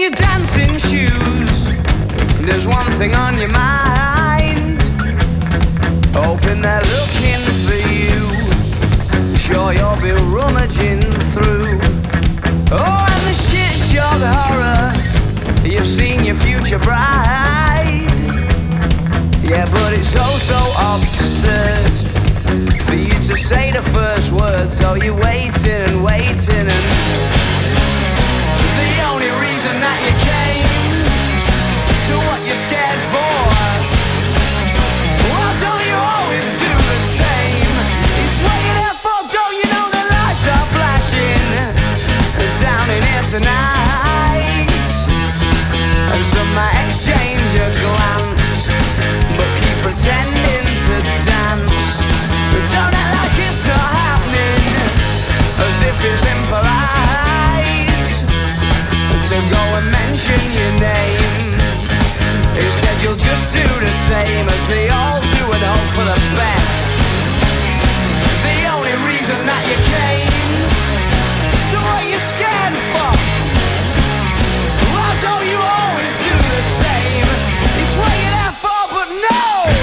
your dancing shoes. There's one thing on your mind, hoping they're looking for you. Sure you'll be rummaging through. Oh, and the shit shock horror, you've seen your future bride. Yeah, but it's so absurd for you to say the first word. So you're waiting and waiting, and the only reason that you came, so what you're scared for? Well, don't you always do the same? It's what you're there for, don't you know the lights are flashing down in here tonight? And some might exchange a glance, but keep pretending to dance. But don't act like it's not happening, as if it's impolite to go and mention your name. Instead you'll just do the same as they all do and hope for the best. The only reason that you came, so what you scared for? Well, don't you always do the same? It's what you're there for, but no!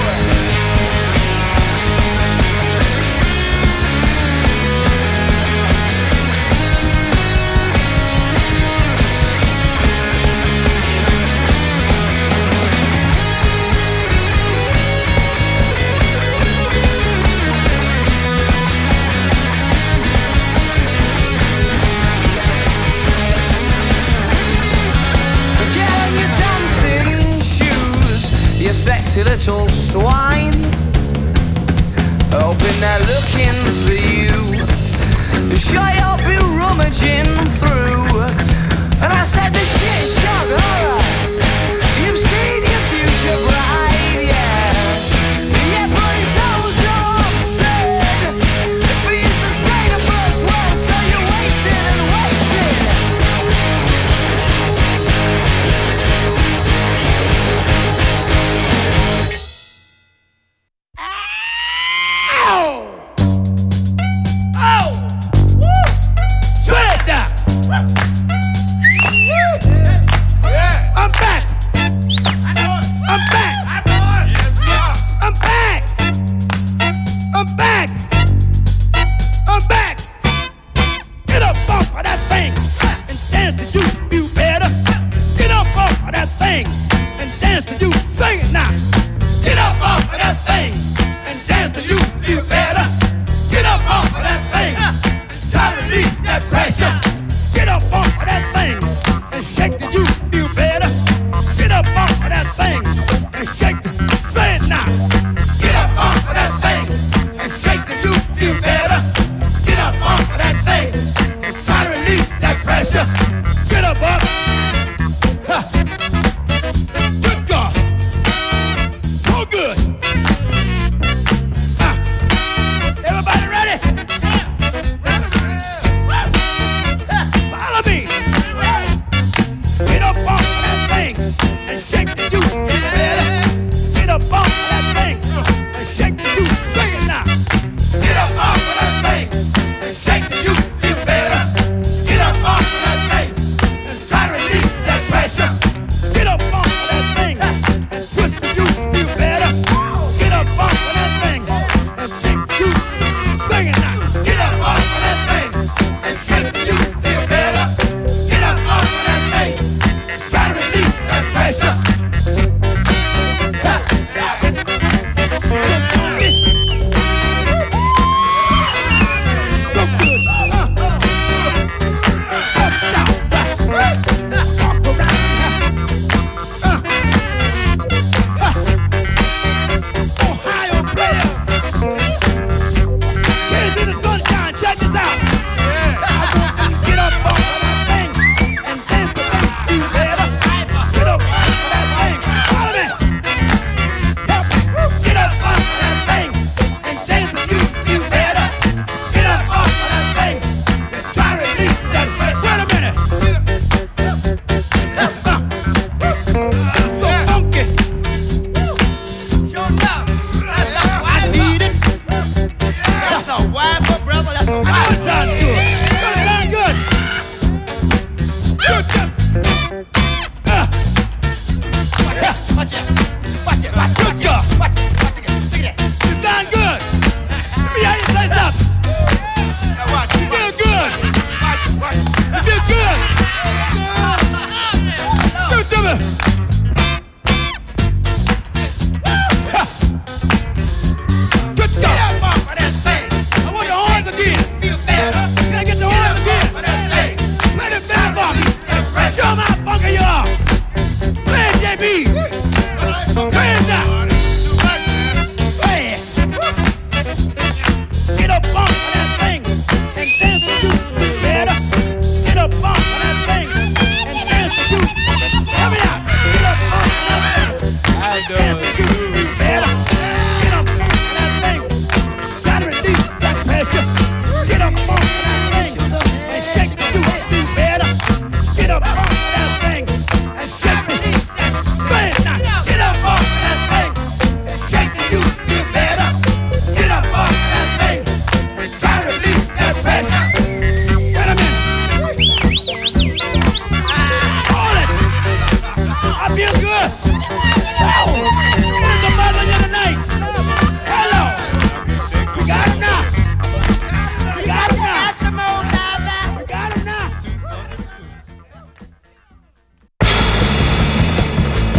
You sexy little swine, hoping they're looking for you. Sure you'll be rummaging through. And I said the shit shock horror, you've seen your future bride, yeah. Yeah, but it's so absurd for you to say the first word, so you're waiting and waiting.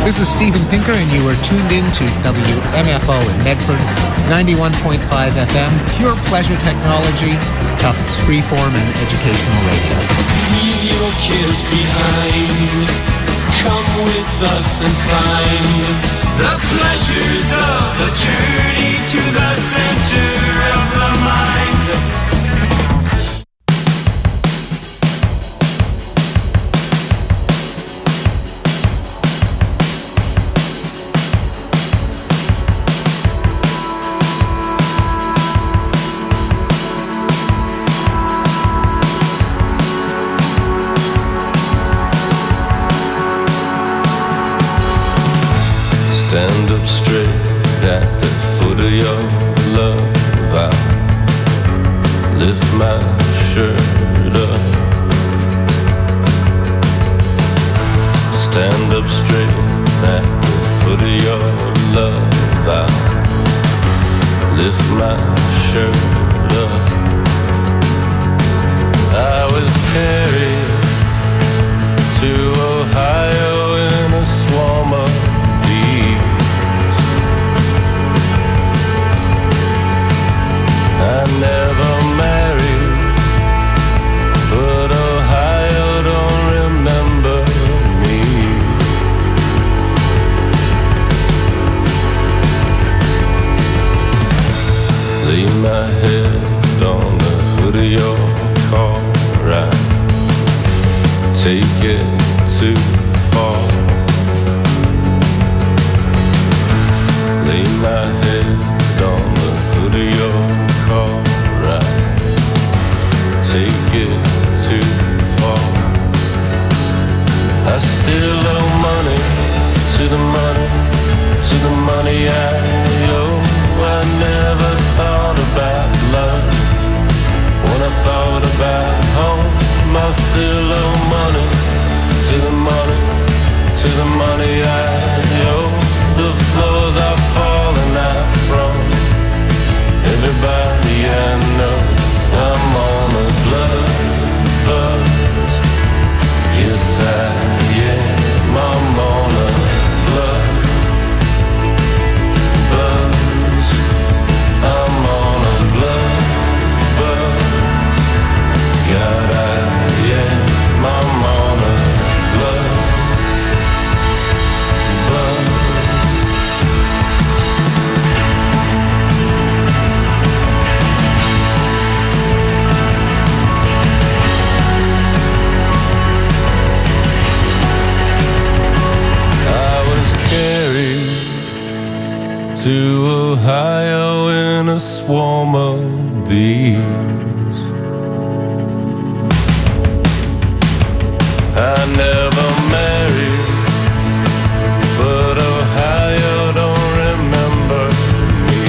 This is Steven Pinker, and you are tuned in to WMFO in Medford, 91.5 FM, pure pleasure technology, Tufts freeform and educational radio. Leave your cares behind. Come with us and find the pleasures of the journey to the center of the mind. Stand up straight at the foot of your love. I lift my shirt up. Stand up straight at the foot of your love. I lift my shirt up. I was carried to Ohio in a swarm of I never married, but Ohio don't remember me. Lay my head on the hood of your car. I take it too far. Lay my head on the hood of your car. I take it too far. I still owe money to the money, to the money I owe. I never thought about love when I thought about home. I still owe money to the money, to the money I owe. The floors are falling out from everybody I know. I'm on a blood buzz. Yes, I am. I'm on a blood buzz. I'm on a blood buzz. God, I am. I'm on a blood buzz. To Ohio in a swarm of bees. I never married, but Ohio don't remember me.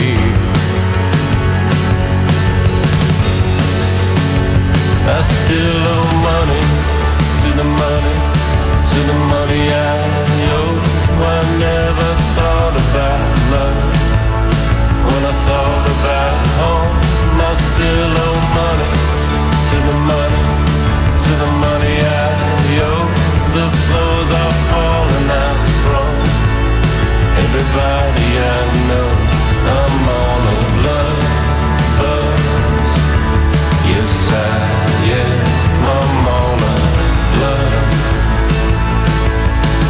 I still owe money to the money, to the money I owe. I never thought about love when I thought about home. I still owe money to the money, to the money I owe. The floors are falling out from everybody I know. I'm on a blood buzz. Yes, I am. I'm on a blood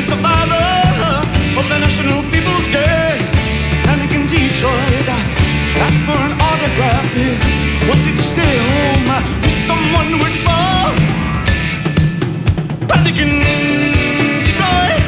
survivor of the National People's Gang. Panic in Detroit, asked for an autograph. He wanted to stay home with someone who would fall. Panic in Detroit.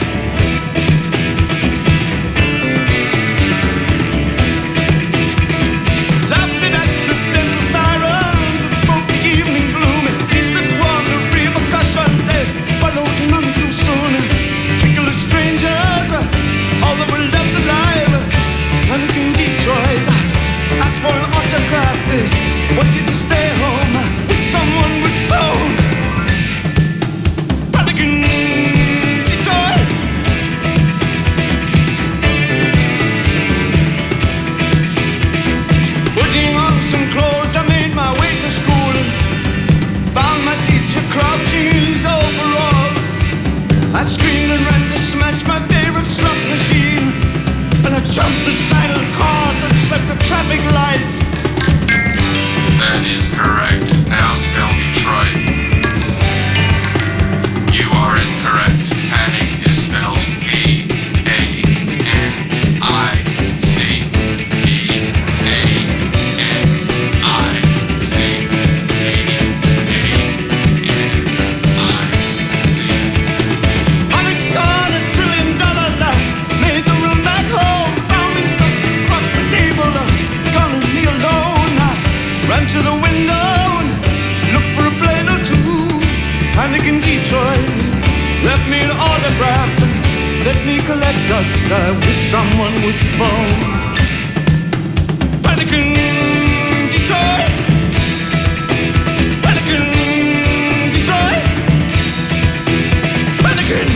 Laughed at accidental sirens that broke the evening gloom. He said one of repercussions, they followed none too soon. Trickle of strangers, all that were left alive. Panic in Detroit, asked for an autograph. Wanted to stay home with someone with phone. Panic in Detroit. Putting on some clothes, I made my way to school. Found my teacher crouching in his overalls. I screamed and ran to smash my favorite slot machine. And I jumped the side of the cars and slept at traffic lights. That is correct. Now spell Detroit. You are incorrect. Panic is spelled Panic start $1 trillion. I made the run back home. Found him stuck across the table. Gonna leave me alone. I ran to the window and looked for a plane or two. Panic in Detroit left me an autograph and let me collect dust. I wish someone would phone. Panic in Detroit. Panic in Detroit. Panic in.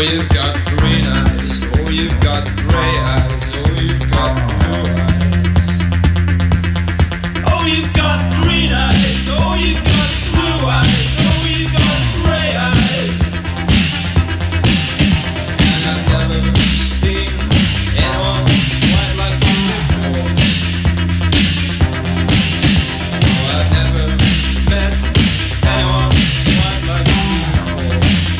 Oh, you've got green eyes. Oh, you've got grey eyes. Oh, you've got blue eyes. Oh, you've got green eyes. Oh, you've got blue eyes. Oh, you've got grey eyes. And I've never seen anyone quite like you before. Oh, I've never met anyone quite like you before.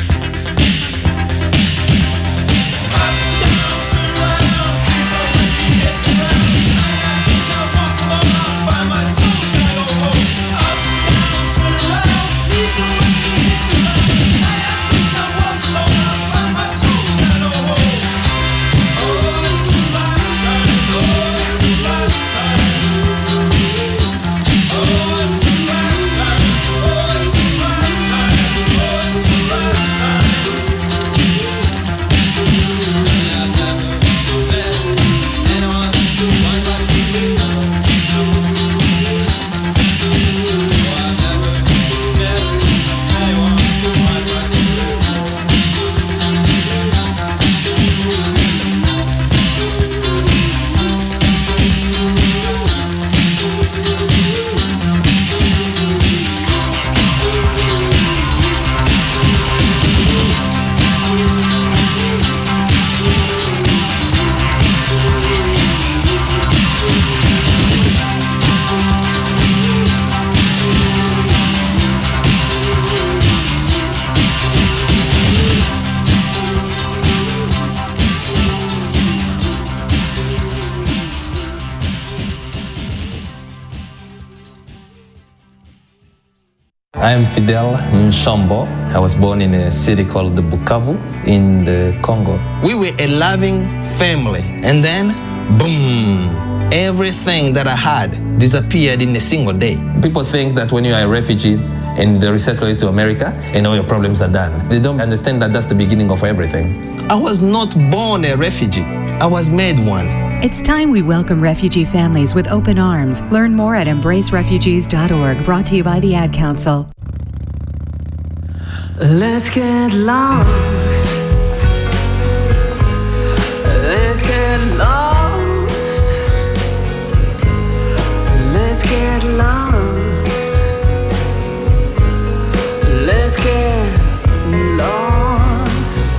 Up, down, turn around, please don't let me hit the ground. Tonight I think I'll walk alone, I'll find my soul tonight, oh, oh. Up, down, turn around, please don't let me hit the ground. Tonight I think I'll walk alone, I'll find my soul tonight, oh, oh. Oh, it's the last time, oh, it's the last time. Oh, it's the last time, oh, it's the last time, oh, it's the last time. I've never met anyone quite like you before. Oh, I've never met anyone quite like you I am Fidel Nshambo. I was born in a city called Bukavu in the Congo. We were a loving family, and then, boom, everything that I had disappeared in a single day. People think that when you are a refugee and they resettle you to America and all your problems are done, they don't understand that that's the beginning of everything. I was not born a refugee. I was made one. It's time we welcome refugee families with open arms. Learn more at embracerefugees.org, brought to you by the Ad Council. Let's get lost. Let's get lost. Let's get lost. Let's get lost.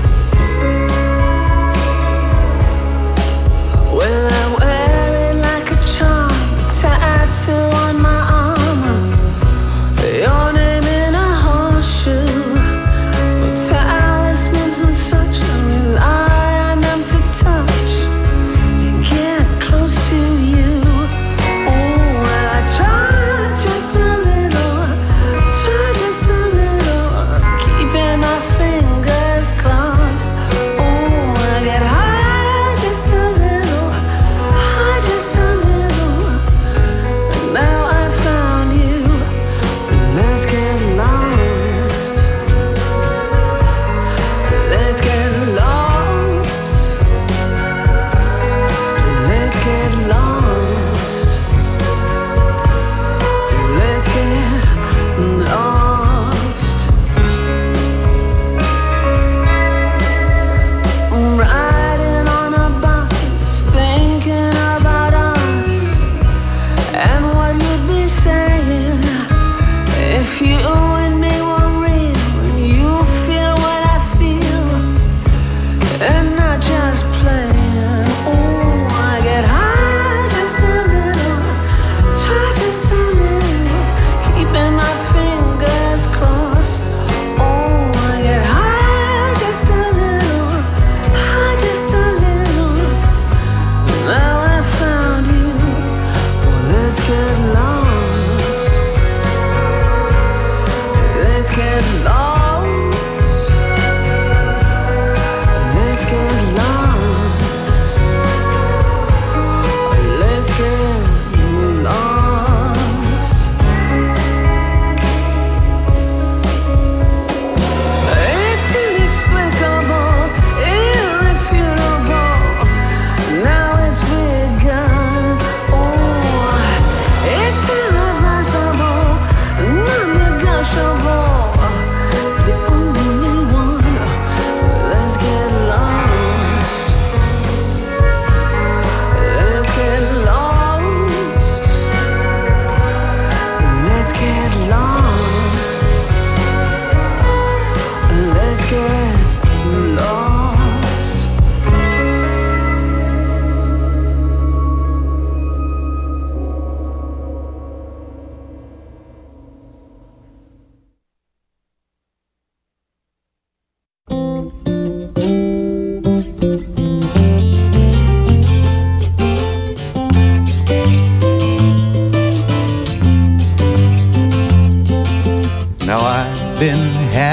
Well, I wear it like a charm, tattoo on my armor. Your name in a horseshoe. Talismans and such, I rely on them to touch and get close to you. Oh, I try just a little, keeping my fingers crossed. Oh, I get high just a little, and now I found you. Let's get lost. Let's get lost. Let's get lost. Let's get lost. Riding on a bus, thinking about us and what we'd be saying if you and me were real and you feel what I feel and not just playing. Oh, I get high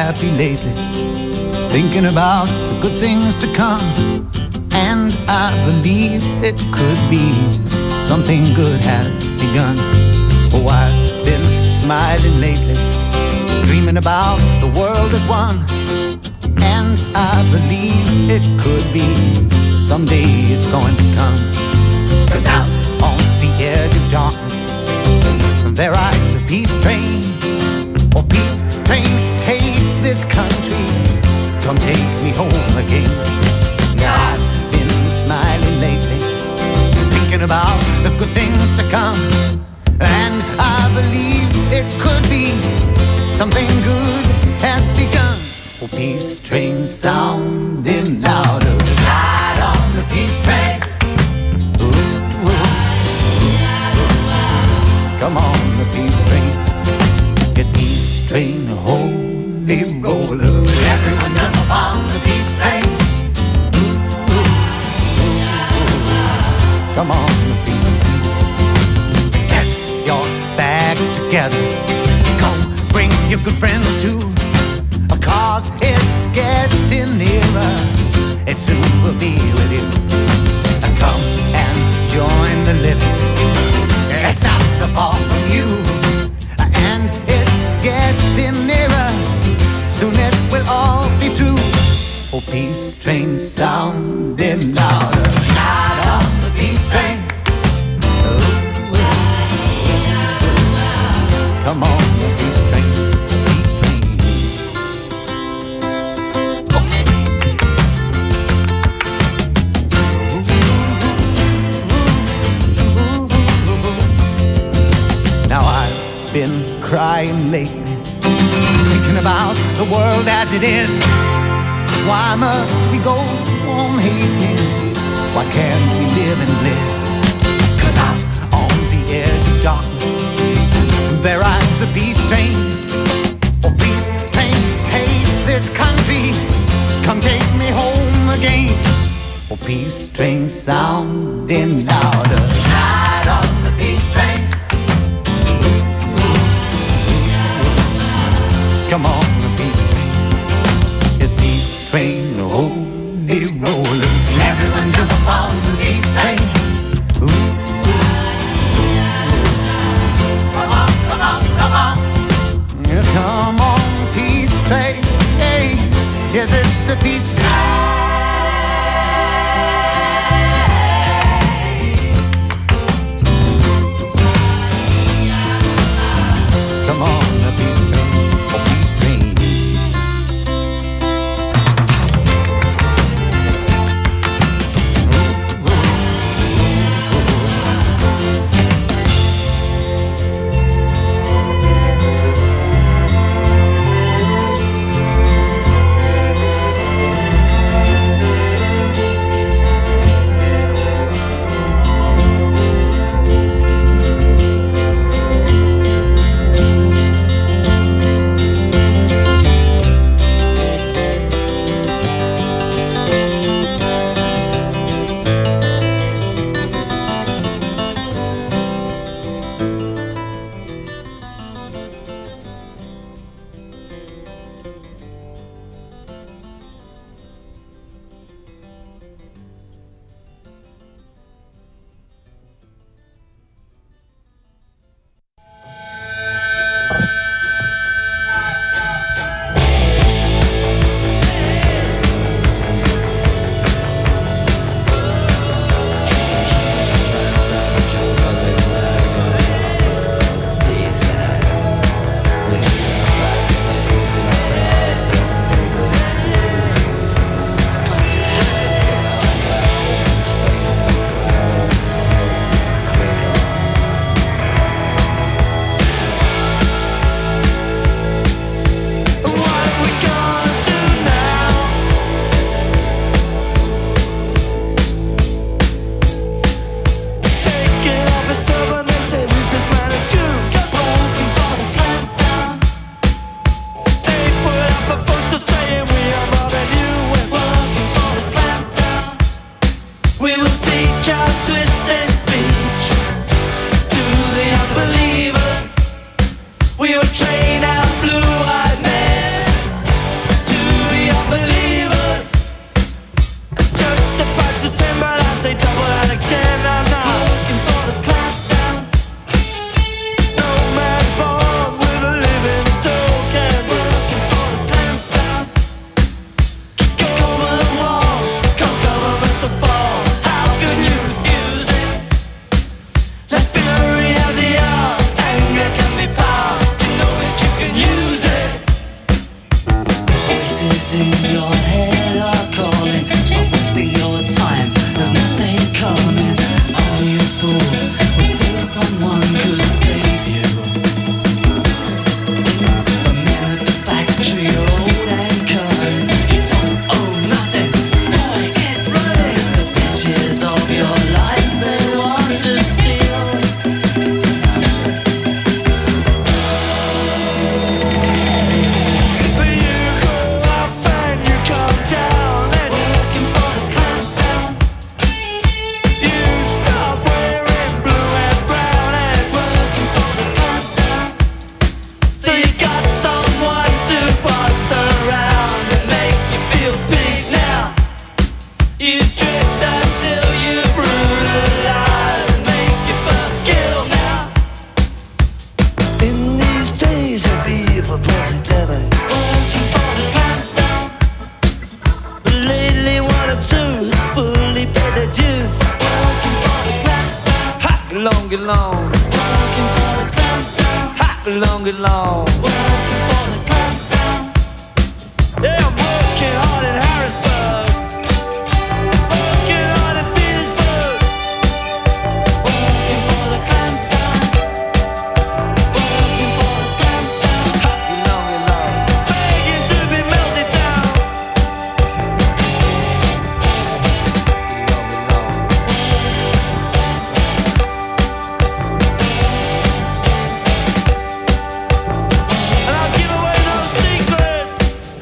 happy lately, thinking about the good things to come. And I believe it could be something good has begun. Oh, I've been smiling lately, dreaming about the world as one. And I believe it could be someday it's going to come. 'Cause out on the edge of darkness there rides the peace train. Oh, peace train, take this country, come take me home again. Now I've been smiling lately, thinking about the good things to come. And I believe it could be something good has begun. Oh, peace train sounding louder, ride on the peace train. Come on, the peace train. It's peace train, holy roller. Everyone jump on the peace train. Come on, the peace train. Get your bags together. Come, bring your good friends too. 'Cause it's getting nearer. It soon will be with you. Come and join the living. It's not so far from you, and it's getting nearer. Soon it will all be true. Oh, peace train sounding louder, ride on the peace train. Come on, the peace train, peace train. Now I've been crying lately, thinking about the world as it is. Why must we go on hating? Why can't we live in bliss? 'Cause out on the edge of darkness there rides a peace train. Oh, peace train, take this country, come take me home again. Oh, peace train sounding louder, ride on the peace train. Come on, the peace train. It's peace train, holy roller. Everyone jump up on the peace train. Ooh. Come on, come on, come on. Yes, come on, peace train. Hey, yes, it's the peace train. long and long. Working for the clampdown. Hot long and long. Working for the clampdown. Yeah, I'm working hard in Harrisburg. Working hard in Petersburg. Working for the clampdown. Working for the clampdown. Hot long and long. Begging to be melted down. And I'll give away no secrets.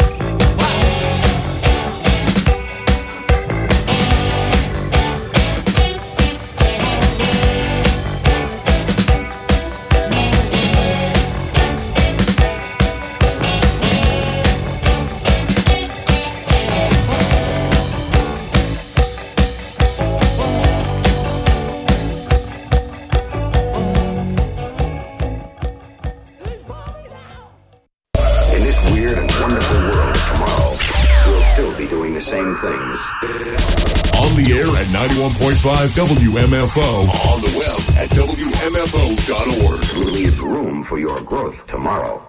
In this weird and wonderful world of tomorrow, we'll still be doing the same things. On the air at 91.5 WMFO. On the web at WMFO.org. We'll leave room for your growth tomorrow.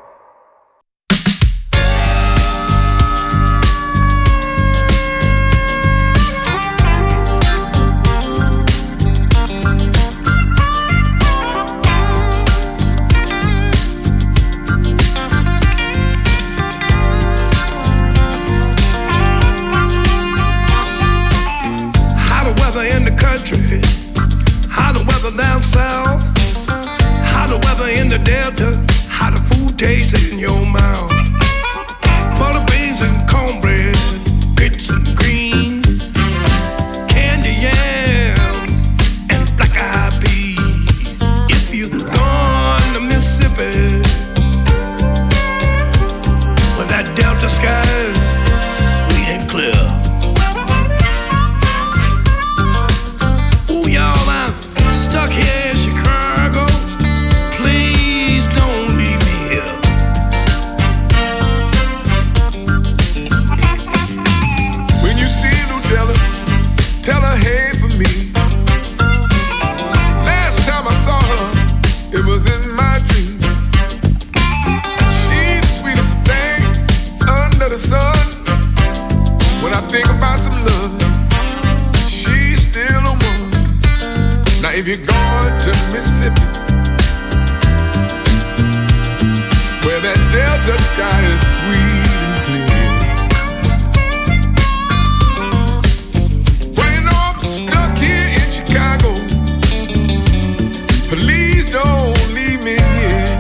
How the weather in the country, how the weather down south, how the weather in the delta, how the food tastes in your mouth. Butter beans and cornbread, grits and greens, candy yam and black eyed peas. If you gone to Mississippi, where that delta sky is sweet and clear. Ooh, y'all, I'm stuck here in Chicago. Please don't leave me here. When you see Ludella, tell her hey for me. Last time I saw her, it was in my dreams. She the sweetest thing under the sun. When I think about some love, she's still a one. Now if you're going to Mississippi, where that delta sky is sweet and clear. Well, you know I'm stuck here in Chicago. Please don't leave me here.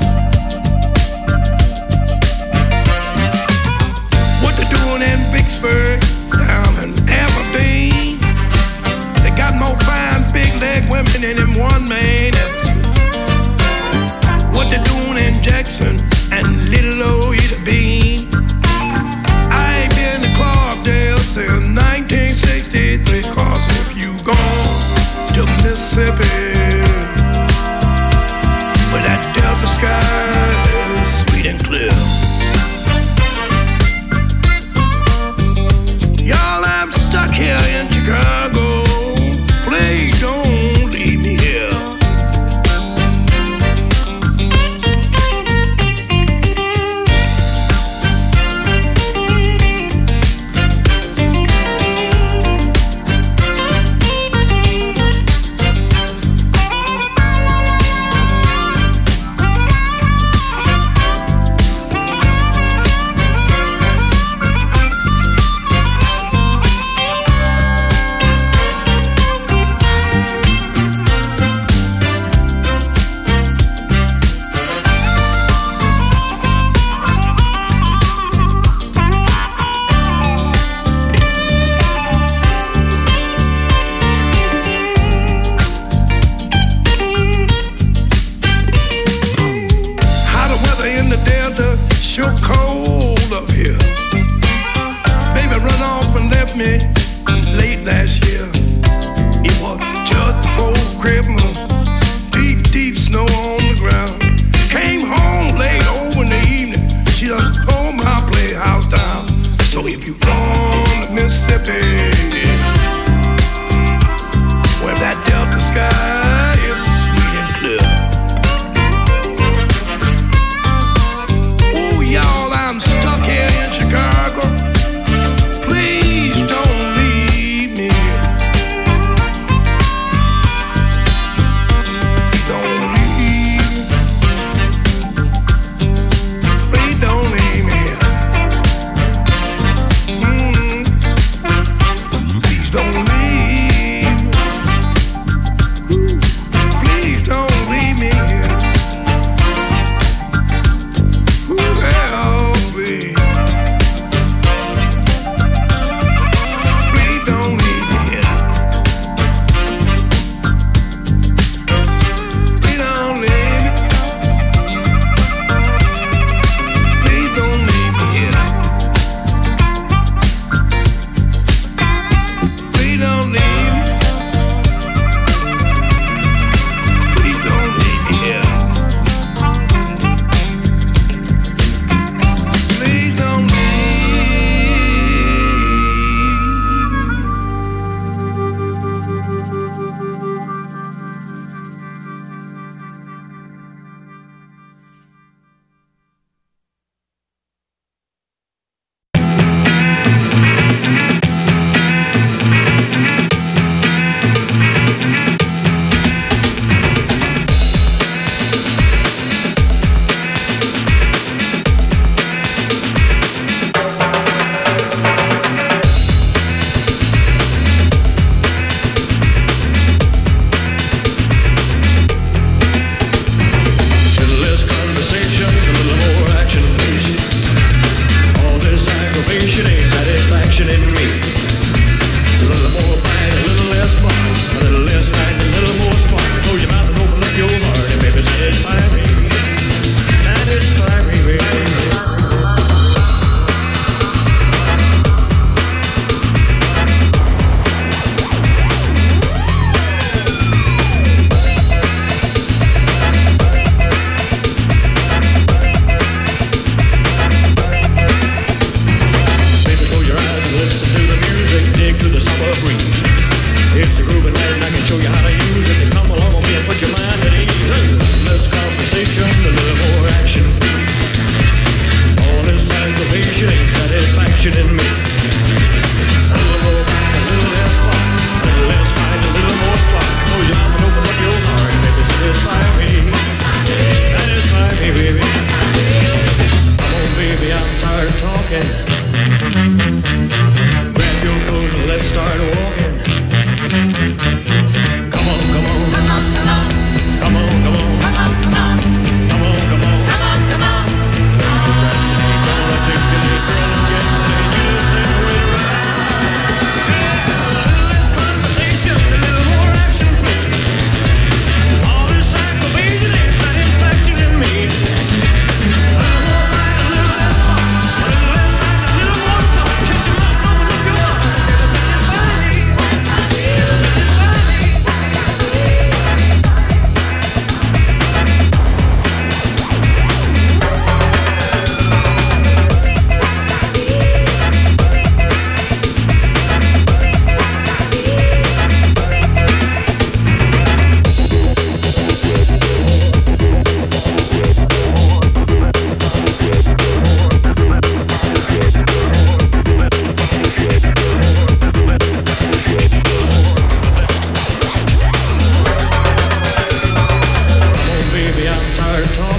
What they doing in Vicksburg, down in Aberdeen? They got more fine big leg women than them one man ever seen. What they doing in Jackson and Little old Ida Bean? I ain't been to Clarkdale since 1963. 'Cause if you gone to Mississippi, where that delta sky is sweet and clear. Y'all, I'm stuck here in Chicago. Please don't leave me here.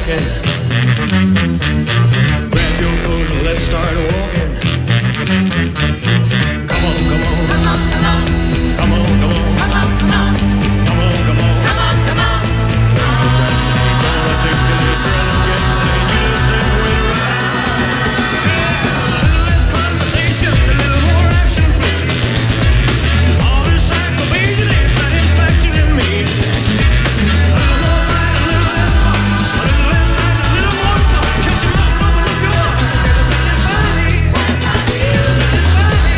talking. Grab your coat and let's start walking. Come on, come on. Come on, come on. Come on, come on. Come on, come on. Come on, come on. Come on, come on. Gonna take the little girls get money. You say we're right. Yeah, a little less conversation, a little more action, please. All this aggravation is satisfaction in me. A little more fight, a little less talk. A little less fight, a little more talk. Shut your mouth, open up your heart. It'll satisfy me. Satisfy me. It'll satisfy me.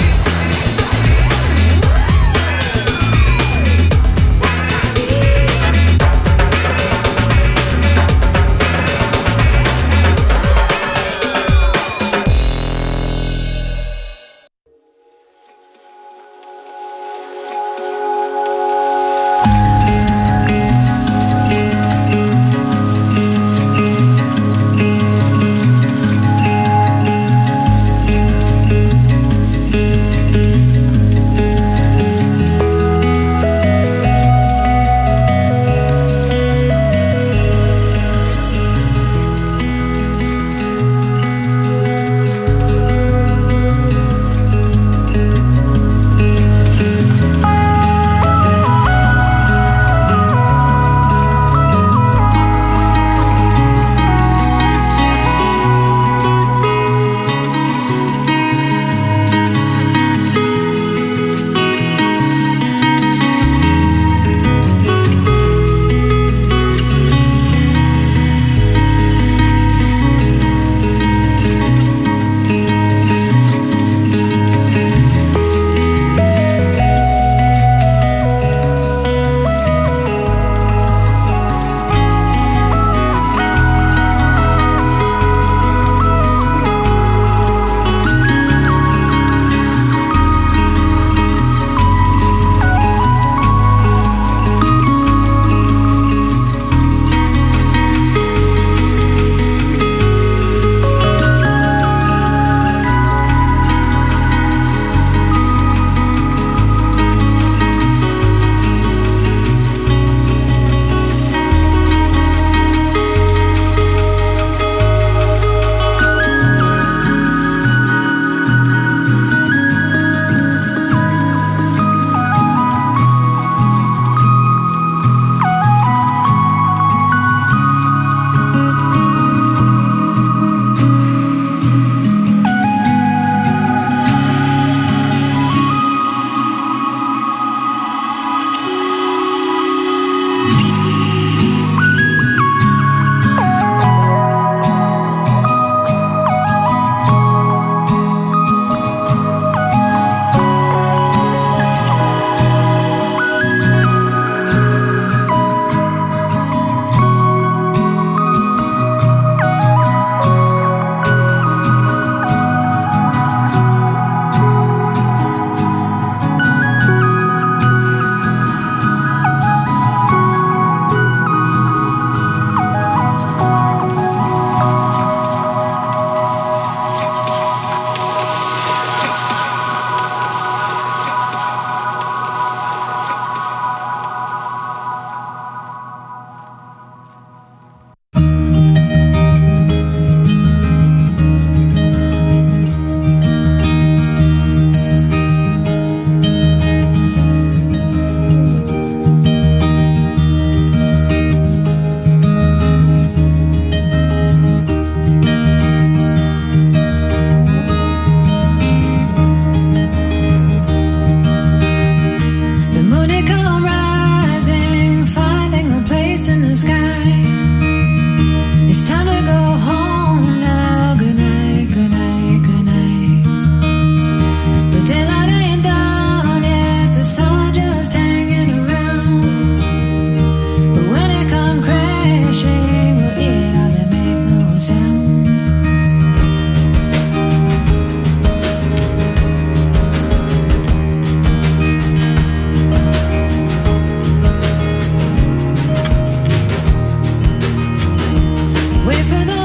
Wait for the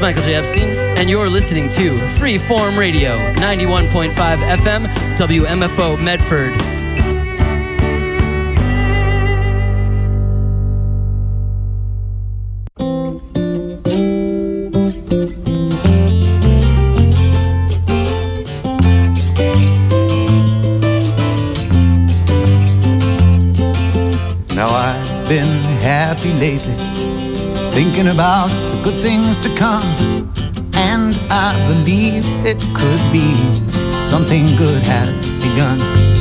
Michael J. Epstein, and you're listening to Freeform Radio, 91.5 FM, WMFO Medford. Now I've been happy lately, thinking about the good things to come, and I believe it could be something good has begun.